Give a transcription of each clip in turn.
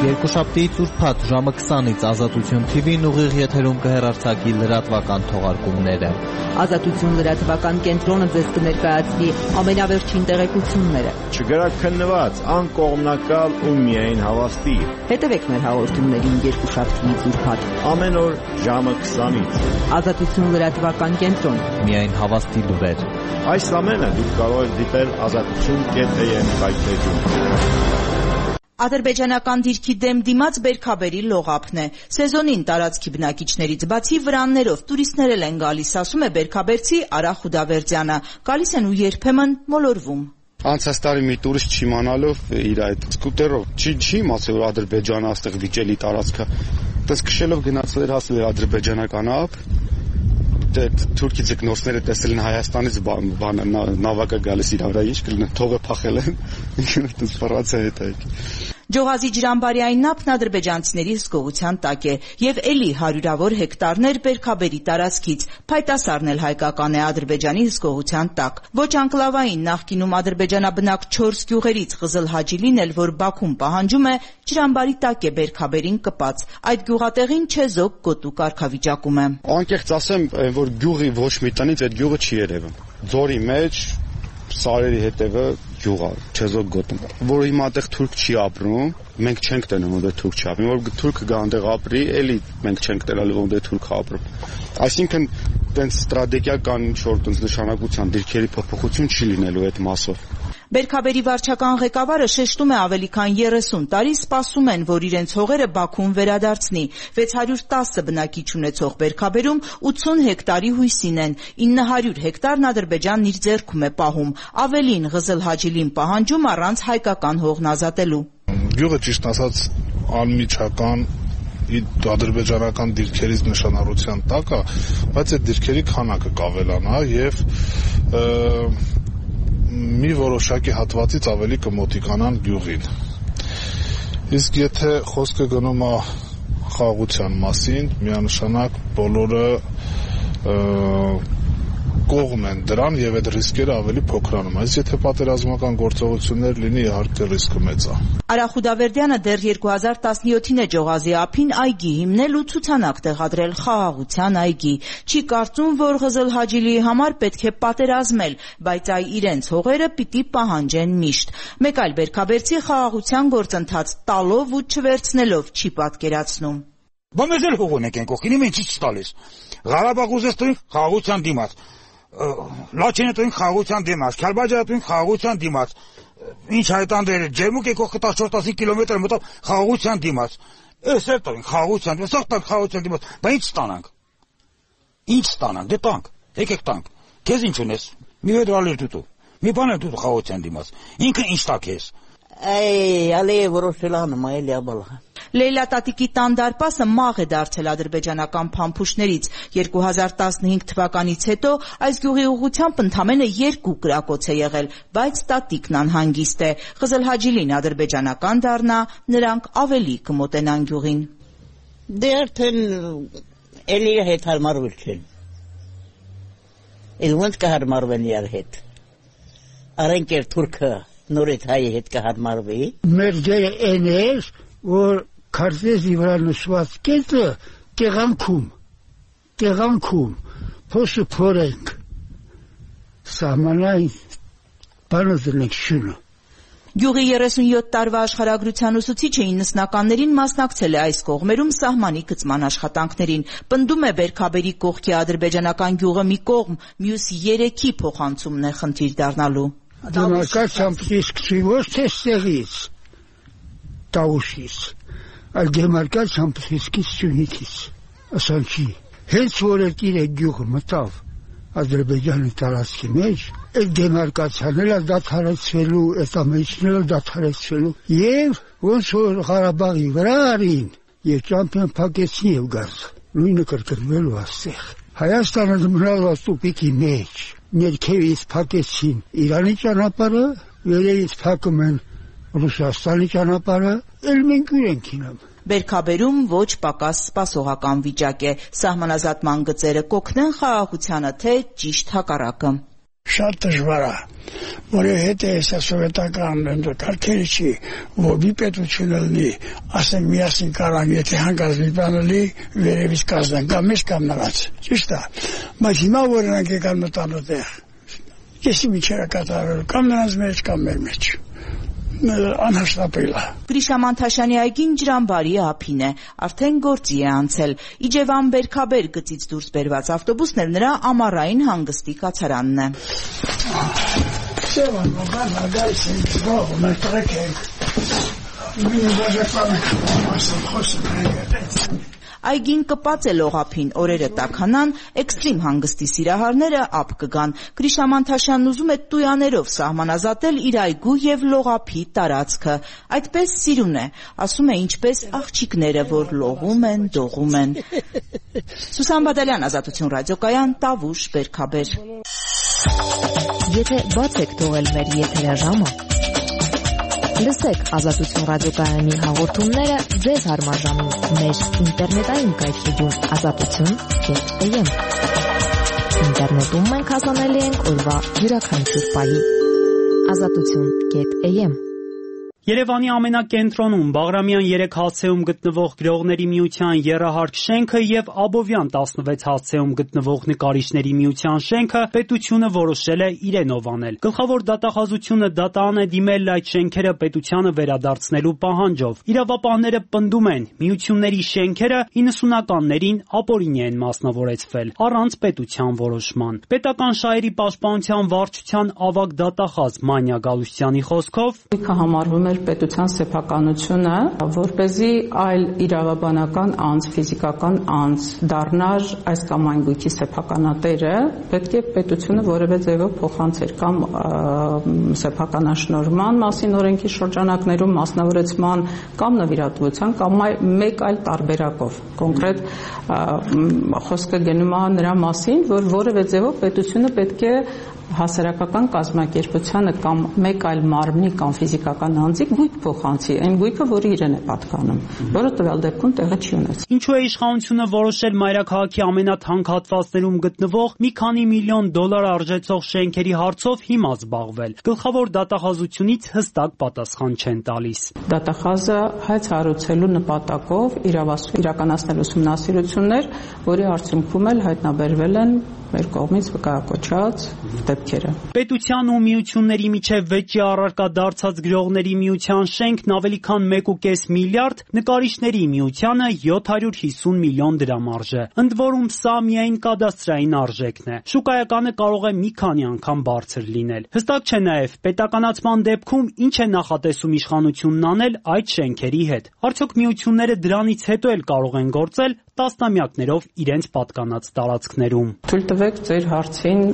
Երկուշաբթիից ուրբաթ ժամը 20-ից Ազատություն TV-ն ուղիղ եթերում կհեռարձակի լրատվական թողարկումները։ Ազատություն լրատվական կենտրոնը ձեզ կներկայացնի ամենավերջին տեղեկությունները։ Չգրաքննված, անկողմնակալ ու միայն հավաստի։ Հետևեք մեր հաղորդումներին երկուշաբթիից ուրբաթ։ Ամեն օր ժամը 20-ից։ Ազատություն լրատվական կենտրոն։ Միայն հավաստի լուրեր։ Այս ամենը դուք կարող եք դիտել azatutun.am վայրէջում։ Ադրբեջանական դիրքի դեմ դիմաց բերքաբերի լողափն է։ Սեզոնին տարածքի բնակիչներից բացի վրաններով տուրիստներ են գալիս, ասում է բերքաբերցի Արա Խուդավերդյանը։ Գալիս են ու երբեմն մոլորվում։ Անցած տարի մի տուրիստ չիմանալով իր այդ սկուտերով չի իմացել, որ Ադրբեջանը այստեղ վիճելի տարածք է։ Դες քշելով գնացել էր հասել ադրբեջանական ափ։ Թուրքի ձկնորսները տեսել են Հայաստանից նավակը գալիս իր վրա, ինչ կլինի, թողը փախել են, ինքնուրույն ֆրանսիա հետ է։ Ջողազի ջրամբարյային ափն ադրբեջանցիների հսկողության տակ է եւ էլի հարյուրավոր հեկտարներ բերքաբերի տարածքից փայտասարն էլ հայկական է Ադրբեջանի հսկողության տակ։ Ոչ անկլավային նախկինում ադրբեջանաբնակ 4 գյուղերից Ղզլ Հաջիլին էլ, որ Բաքուն պահանջում է, ջրամբարի տակ է բերքաբերին կպած։ Այդ գյուղատեղին չեզոք գոտու կարգավիճակում է։ Անկեղծ ասեմ, որ գյուղի ոչ մի տնից այդ գյուղը չի երևում։ Ձորի մեջ սարերի հետևը գյուղ է, չեզոք գոտում, որ հիմա այդտեղ թուրք չի ապրում, մենք չենք տենում որ թուրք չի ապրում, որ թուրքը գա այնտեղ ապրի, էլի մենք չենք տենալու որ այնտեղ թուրքը ապրում։ Այսինքն տենց ստրատեգիական ինչ-որ տենց նշանակության դիրքերի փոփոխություն չի լինելու այդ մասով։ Բերքաբերի վարչական ղեկավարը շեշտում է ավելի քան 30 տարի սպասում են, որ իրենց հողերը Բաքուն վերադարձնի։ 610 բնակիչ ունեցող Բերքաբերում 80 հեկտարի հույսին են, 900 հեկտարն Ադրբեջանն իր ձեռքում է պահում, ավելին Ղզլ Հաջիլին պահանջում առանց հայկական հողն ազատելու։ Գյուղը ճիշտ ասած անմիջական ադրբեջանական դիրքերից նշանառության տակ է, բայց այդ դիրքերի քանակը կավելանա եւ մի որոշակի հատվածից ավելի կմոտիկանան գյուղին։ Իսկ եթե խոսքը գնում է խաղաղության մասին, միանշանակ բոլորը կողմ են դրան եւ այդ ռիսկերը ավելի փոքրանում։ Այս եթե պատերազմական գործողություններ լինի, իհարկե ռիսկը մեծ է։ Արա Խուդավերդյանը դեռ 2017-ին է Ջողազի ափին այգի հիմնել ու ցուցանակ տեղադրել խաղաղության այգի։ Չի կարծում, որ Ղզլ Հաջիլիի համար պետք է պատերազմել, բայց այ իրենց հողերը պիտի պահանջեն միշտ։ Մեկ այլ բերքաբերցի խաղաղության գործընթաց տալով ու չվերցնելով չի պատկերացնում։ Բա մեզ էլ հող ունենք են կողքին, ինչ տալիս։ Ղարաբաղ ուզես տուն խաղաղության դիմաց։ Լաչինը տուն խաղաղության դիմաց, Քարբաջը տուն խաղաղության դիմաց։ Ինչ հայտանդեր ջերմուկ է կողքը 14-15 կիլոմետր մոտով խաղաղության դիմաց։ Էս էլ տուն խաղաղության դիմաց, սա տան խաղաղության դիմաց։ Բա ինչ ստանանք։ Ինչ ստանանք, դե տանք, եկեք տանք։ Քեզ ինչ ունես։ Մի վեդրալեր դու։ Մի բան էլ դու խաղաղության դիմաց։ Ինքը ինչ տա քեզ։ Ալե որոշելան մայելի աբալղա։ Լեյլա տատիկի տան դարպասը մաղ է դարձել ադրբեջանական փամփուշտներից։ 2015 թվականից հետո այս գյուղի ուղղությամբ ընդամենը 2 կրակոց է եղել, բայց տատիկն անհանգիստ է։ Ղզլ Հաջիլին ադրբեջանական դառնա, նրանք ավելի կմոտենան գյուղին։ Դե արդեն էլի հետ հարմարվել չեն։ Էլ ոնց կհարմարվեն իրար հետ։ Արենք էր թուրքը նորից հայի հետ կհարմարվի։ Մեր ջերը այն էր, որ քարտեզի վրա նշված կետը տեղանքում փոսը փորենք սահմանային բանը դնենք շունը։ Գյուղի 37 տարվա աշխարհագրության ուսուցիչը 90-ականներին մասնակցել է այս կողմերում սահմանի գծման աշխատանքներին։ Պնդում է Բերքաբերի կողքի ադրբեջանական գյուղը մի կողմ, մյուս 3-ի փոխանցումն է խնդիր դառնալու։ Դեմարկացիան պիտի ոչ թե ստեղից, տաուշից, այլ դեմարկացիան պիտի Սյունիքից, ասանքի։ Հենց որ իր գյուղը մտավ Ադրբեջանի տարածքի մեջ, այդ դեմարկացիան էլ դադարեցվելու, այդ ամենին էլ դադարեցվելու, եւ ոնց որ Ղարաբաղի վրա արին, եւ ճամփան փակեցին եւ գազ, նույնը կրկնվելու աստեղ։ Հայաստանը մնալու տուփիկի մեջ, ներքևից փակեցին Իրանի ճանապարհը, վերևից փակում են Ռուսաստանի ճանապարհը, էլ մենք ուրենք ինամ։ Բերքաբերում ոչ պակաս սպասողական վիճակ է։ Սահմանազատման գծերը կօգնեն խաղաղությանը, թե ճիշտ հակառակը։ Շատ դժվար է, որովհետև հեսա սովետական կարգերը չի, որ մի պետություն լինի, ասենք միասին կարան, եթե հանկարծ մի բան լինի, վերևից կազդան, կամ մեզ կամ նրանց, ճիշտ է, բայց հիմա որ նրանք եկան մտան այդտեղ, եսի միջերը կատարել, կամ նրանց մեջ, կամ մեր մեջ, անհաշտապել է։ Գրիշա Մանթաշյանի այգին Ջրամբարի ափին է, արդեն գործի է անցել, Իջևան Բերքաբեր գծից դուրս բերված ավտոբուսն էլ նրա ամառային հանգստի կացարանն է։ Սևան, գայս ենք, մենք տրեք ենք, մինի բաժակվան ենք, Այգին կպած է լողափին, օրերը տաքանան, էքստրիմ հանգստի սիրահարները ափ կգան։ Գրիշա Մանթաշյանն ուզում է տույաներով սահմանազատել իր այգու եւ լողափի տարածքը։ Այդպես սիրուն է, ասում է ինչպես աղջիկները, որ լողում են, դողում են։ Սուսան Բադալյան, Ազատություն ռադիոկայան, Տավուշ, Բերքաբեր։ Եթե բաց եք թողել մեր եթերաժամը, լսեք Ազատություն ռադիոկայանի հաղորդումները ձեզ հարմարժամին մեր ինտերնետային կայքեջում azatutun.am Ինտերնետում մենք հասանելի ենք օրվա յուրաքանչյուր պահի azatutun.am Երևանի ամենակենտրոնում Բաղրամյան 3 հացեում գտնվող Գրողների միության եռահարկ շենքը եւ Աբովյան 16 հացեում գտնվող Նկարիչների միության շենքը պետությունը որոշել է իրենով անել։ Գլխավոր դատախազությունը դատարան է դիմել այդ շենքերը պետությանը վերադարձնելու պահանջով։ Իրավապահները պնդում են, միությունների շենքերը 90-ականներին ապօրինի են մասնավորեցվել առանց պետության որոշման։ Պետական շահերի պաշտպանության վարչության ավագ դատախազ Մանյա Գալուստյանի խոսքով պետության սեփականությունը, որպեսզի այլ իրավաբանական անձ, ֆիզիկական անձ դառնար այս կամ այն գույքի սեփականատերը, պետք է պետությունը որևէ ձևով փոխանցեր կամ սեփականաշնորհման մասին օրենքի շրջանակներում մասնավորեցման կամ նվիրատվության կամ մեկ այլ տարբերակով։ Կոնկրետ խոսքը գնում է նրա մասին, որ որևէ ձևով պետությունը պետք է հասարակական կազմակերպությանը կամ մեկ այլ մարմնի կամ ֆիզիկական անձի գույք փոխանցի, այն գույքը, որը իրեն է պատկանում, որը տվյալ դեպքում տեղը չի ունեցել։ Ինչու է իշխանությունը որոշել մայրաքաղաքի ամենաթանկ հատվածներում գտնվող մի քանի միլիոն դոլար արժեցող շենքերի հարցով հիմա զբաղվել։ Գլխավոր դատախազությունից հստակ պատասխան չեն տալիս։ Դատախազը հայց հարուցելու նպատակով իրականացնել ուսումնասիրություններ, որի արդյունքում էլ հայտնաբերվել են մեր կողմից վկայակոչած դեպքերը։ Պետության ու միությունների միջև վեճի առարկա դարձած Գրողների միության շենքն ավելի քան 1.5 միլիարդ, Նկարիչների միությանը 750 միլիոն դրամ արժե։ Ընդ որում սա միայն կադաստրային արժեքն է։ Շուկայականը կարող է մի քանի անգամ բարձր լինել։ Հստակ չէ նաև պետականացման դեպքում ինչ է նախատեսում իշխանությունն անել այդ շենքերի հետ։ Արդյոք միությունները դրանից հետո էլ կարող են գործել տասնամյակներով իրենց պատկանած տարածքներում։ Թույլ տվեք ձեր հարցին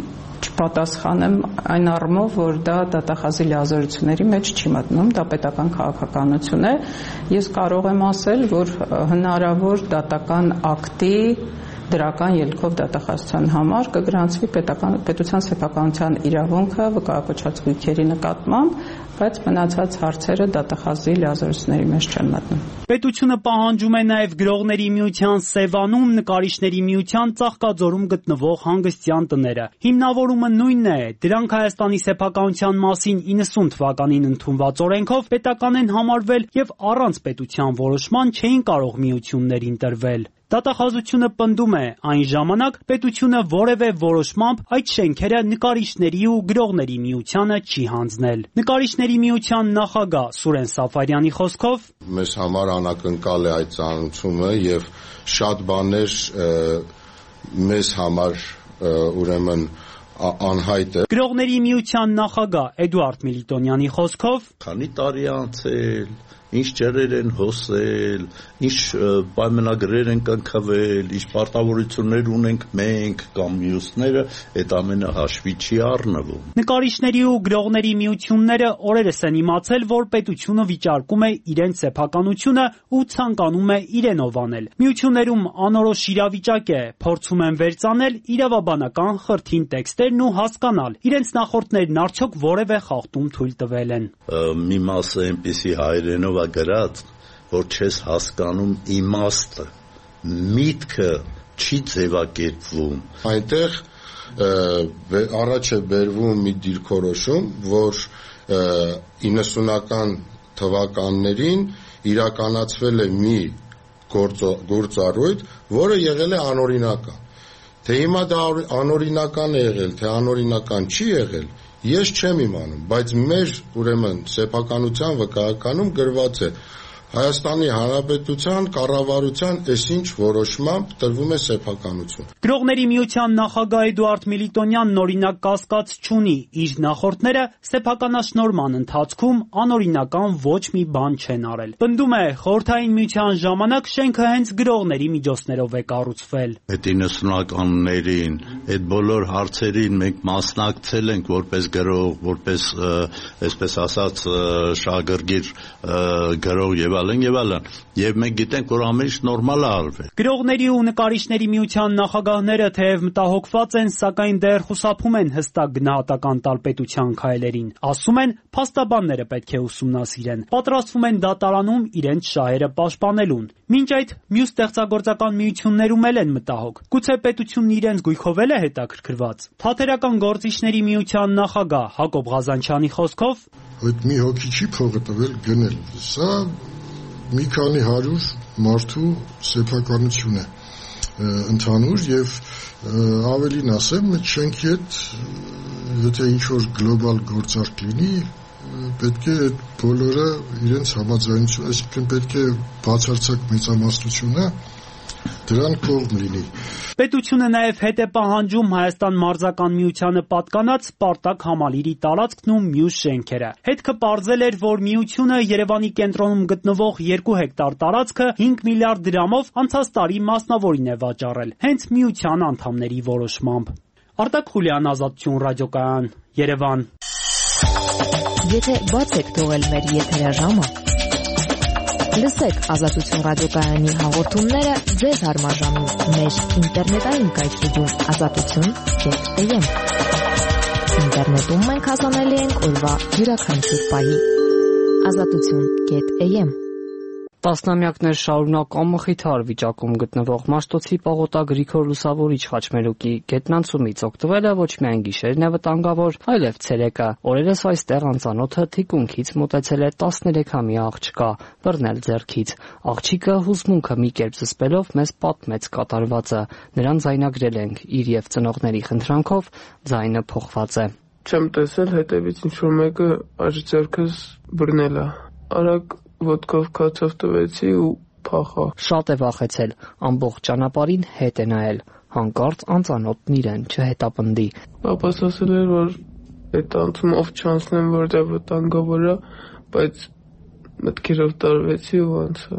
չպատասխանեմ այն առումով, որ դա դատախազի լիազորությունների մեջ չի մտնում, դա պետական քաղաքականություն է։ Ես կարող եմ ասել, որ հնարավոր դատական ակտի դրական ելքով դատախազության համար կգրանցվի պետության սեփականության իրավունքը վկայակոչած գույքերի նկատմամբ, բայց մնացած հարցերը դատախազի լիազորությունների մեջ չեն մտնում։ Պետությունը պահանջում է նաև Գրողների միության Սևանում, Նկարիչների միության Ծաղկաձորում գտնվող հանգստյան տները։ Հիմնավորումը նույնն է, դրանք Հայաստանի սեփականության մասին 90 թվականին ընդունված օրենքով պետական են համարվել եւ առանց պետության որոշման չէին կարող միություններին տրվել։ Դատախազությունը պնդում է, այն ժամանակ պետությունը որևէ որոշմամբ այդ շենքերը Նկարիչների ու Գրողների միությանը չի հանձնել։ Նկարիչների միության նախագահ Սուրեն Սաֆարյանի խոսքով մեզ համար անակնկալ է այդ ծանոթությունը եւ շատ բաներ մեզ համար ուրեմն անհայտ է։ Գրողների միության նախագահ Էդուարդ Միլիտոնյանի խոսքով քանի տարի անցել, ինչ ջրեր են հոսել, ինչ պայմանագրեր են կնքվել, ինչ պարտավորություններ ունենք մենք կամ մյուսները, այդ ամենը հաշվի չի առնվում։ Նկարիչների ու Գրողների միությունները օրերս են իմացել, որ պետությունը վիճարկում է իրենց սեփականությունը ու ցանկանում է իրենով անել։ Միություններում անորոշ իրավիճակ է, փորձում են վերծանել իրավաբանական խրթին տեքստերն ու հասկանալ, իրենց նախորդներն արդյոք որևէ խախտում թույլ տվել են։ Մի մասը այնպիսի հայերենով գրած, որ չես հասկանում իմաստը, միտքը չի ձևակերպվում։ Այնտեղ առաջ է բերվում մի դիրքորոշում, որ 90-ական թվականներին իրականացվել է մի գործառույթ, որը եղել է անօրինական։ Թե հիմա դա անօրինական է եղել, թե անօրինական չի եղել, ես չեմ իմանում, բայց մեր ուրեմն սեփականության վկայականում գրված է Հայաստանի Հանրապետության կառավարության այսինչ որոշմամբ տրվում է սեփականություն։ Գրողների միության նախագահ Էդուարդ Միլիտոնյանն օրինակ կասկած չունի, իր նախորդները սեփականաշնորհման ընթացքում անօրինական ոչ մի բան չեն արել։ Պնդում է, խորհրդային միության ժամանակ շենքը հենց գրողների միջոցներով է կառուցվել։ Այդ 90-ականներին այդ բոլոր հարցերին մենք մասնակցել ենք որպես գրող, որպես այսպես ասած շահագրգիռ գրող եւ այլն, եւ մենք գիտենք, որ ամեն ինչ նորմալ է արվել։ Գրողների ու նկարիչների միության նախագահները թեև մտահոգված են, սակայն դեռ խուսափում են հստակ գնահատական տալ պետության քայլերին։ Ասում են, փաստաբանները պետք է ուսումնասիրեն։ Պատրաստվում են դատարանում իրենց շահերը պաշտպանելուն։ Մինչ այդ մյուս ստեղծագործական միություններում էլ են մտահոգ։ Գուցե պետությունն իրենց գույքով էլ է հետաքրքրված։ Թատերական գործիչների միության նախագահ Հակոբ Ղազանչյանի խոսքով այդ մի հոգի չի փողը տվել գնել։ Սա մի քանի 100 մարդու սեփականություն է ընդհանուր եւ ավելին ասեմ, այդ շենքի հետ եթե ինչ-որ գլոբալ գործարք լինի, պետք է այդ բոլորը իրենց համաձայնություն, այսինքն պետք է բացարձակ մեծամասնությունը դրան կողմ լինի։ Պետությունը նաև հետ է պահանջում Հայաստան մարզական միությանը պատկանած Սպարտակ համալիրի տարածքն ու մյուս շենքերը։ Հետքը պարզել էր, որ միությունը Երևանի կենտրոնում գտնվող 2 հեկտար տարածքը 5 միլիարդ դրամով անցած տարի մասնավորին է վաճառել, հենց միության անդամների որոշմամբ։ Արտակ Խուլյան, Ազատություն ռադիոկայան, Երևան։ Եթե բաց եք թողել մեր եթերաժամը, լսեք Ազատություն ռադիոկայանի հաղորդումները ձեզ հարմարժամին մեր ինտերնետային կայքեջում azatutun.am։ Ինտերնետում մենք հասանելի ենք օրվա յուրաքանչյուր պահի։ azatutun.am։ Տասնամյակներ շարունակ անմխիթար վիճակում գտնվող Մաշտոցի պաղոտա Գրիգոր Լուսավորիչ խաչմերուկի գետնանցումից օգտվելը ոչ միայն գիշերն է վտանգավոր, այլև ցերեկը։ Օրերս այստեղ անծանոթը թիկունքից մոտեցել է 13-ամյա աղջկա, բռնել ձեռքից։ Աղջիկը հուզմունքը մի կերպ զսպելով մեզ պատմեց կատարվածը։ Նրան ձայնագրել ենք իր եւ ծնողների խնդրանքով, ձայնը փոխված է։ Չեմ տեսել, հետևից ինչ-որ մեկը աջ ձեռքս բռնել է։ Արագ ոտքով քացով տվեցի ու փախա։ Շատ է վախեցել, ամբողջ ճանապարհին հետ է նայել, հանկարծ անծանոթն իրեն չհետապնդի։ Պապաս ասել էր, որ այդ անցումով չանցնեմ, որտեղ վտանգավոր է, բայց մտքերով տարվեցի ու անցա։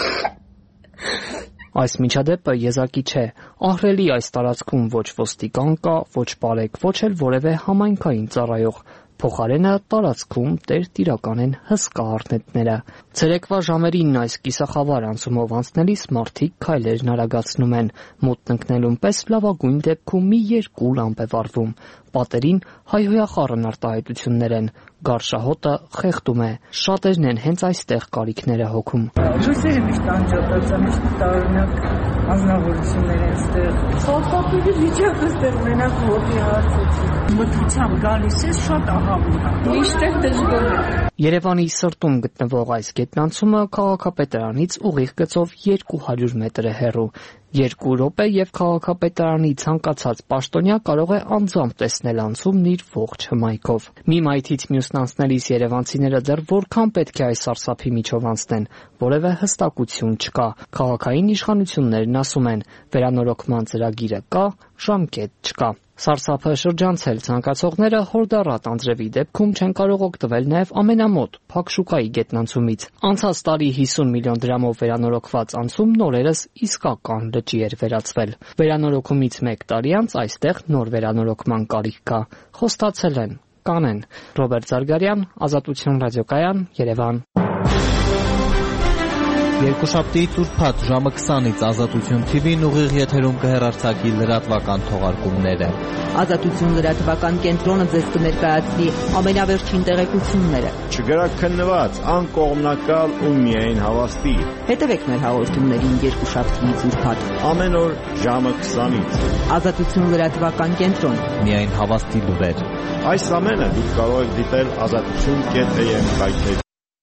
Այս միջադեպը եզակի չէ։ Ահռելի այս տարածքում ոչ ոստիկան կա, ոչ բարեկ, ոչ էլ որևէ համայնքային ծառայող։ Փոխարենը տարածքում տերտիրական են հսկա առնետները։ Ցերեկվա ժամերին այս կիսախավար անցումով անցնելիս մարդիկ քայլերն արագացնում են։ Մոտ ընկնելուն պես լավագույն դեպքում մի 2 լամպ է վառվում։ Պատերին հայհոյախառն արտահայտություններ են։ Գարշահոտը խեղդում է։ Շատերն են հենց այստեղ կարիքները հոգում։ Լույսերը միշտ անջատած, միշտ տարօրինակ անznավորություններ են ստեղ։ Սարսափելի վիճակը ստեղ մենակ ոտի հարցեցի։ Մթությամբ գալիս է շատ ահավոր է։ Միշտ էլ դժգոհ է։ Երևանի սրտում գտնվող այս գետնանցումը քաղաքապետարանից ուղիղ գծով 200 մետր է հեռու։ 2 րոպե եւ քաղաքապետարանի ցանկացած պաշտոնյա կարող է անձամբ տեսնել անցումն իր ողջ հմայքով։ Մի մայթից մյուսն անցնելիս երևանցիները դեռ որքան պետք է այս սարսափի միջով անցնեն, որևէ հստակություն չկա։ Քաղաքային իշխանություններն ասում են, վերանորոգման ծրագիրը կա, ժամկետ չկա։ Սարսափը շրջանցել ցանկացողները հորդառատ անձրևի դեպքում չեն կարող օգտվել նաև ամենամոտ Փակշուկայի գետնանցումից։ Անցած տարի 50 միլիոն դրամով վերանորոգված անցումն օրերս իսկական լճի էր վերածվել։ Վերանորոգումից 1 տարի անց այստեղ նոր վերանորոգման կարիք կա։ Խոստացել են, կանեն։ Ռոբերտ Զարգարյան, Ազատություն ռադիոկայան, Երևան։ Երկուշաբթի Տուրփաթ ժամը 20-ից Ազատություն TV-ն ուղիղ եթերում կհեռարձակի լրատվական թողարկումները։ Ազատություն լրատվական կենտրոնը ձեզ կներկայացնի ամենավերջին տեղեկությունները։ Չգրաքննված, անկողմնակալ ու միայն հավաստի։ Հետևեք մեր հաղորդումներին երկուշաբթիից ուրբաթ Ամեն օր ժամը 20-ից։ Ազատություն լրատվական կենտրոն։ Միայն հավաստի լուրեր։ Այս ամենը դուք կարող եք դիտել azatutun.am կայքէջում։